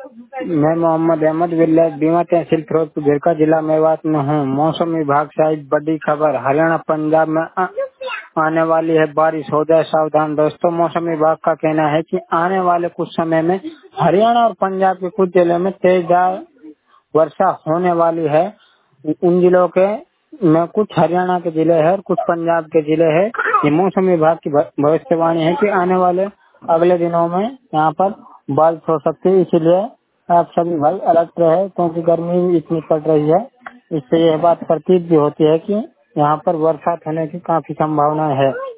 मैं मोहम्मद अहमद विलेज बीमा तहसील फिरोजपुर झिरका जिला मेवात में हूँ। मौसम विभाग से आज बड़ी खबर, हरियाणा पंजाब में आने वाली है बारिश, हो जाए सावधान। दोस्तों, मौसम विभाग का कहना है कि आने वाले कुछ समय में हरियाणा और पंजाब के कुछ जिलों में तेजदार वर्षा होने वाली है। इन जिलों के में कुछ हरियाणा के जिले हैं और कुछ पंजाब के जिले हैं। ये मौसम विभाग की भविष्यवाणी है कि आने वाले अगले दिनों में यहाँ पर बारिश हो सकती है। इसीलिए आप सभी भाई अलर्ट रहे, क्योंकि गर्मी भी इतनी पड़ रही है। इससे यह बात प्रतीत भी होती है कि यहाँ पर बरसात होने की काफी संभावना है।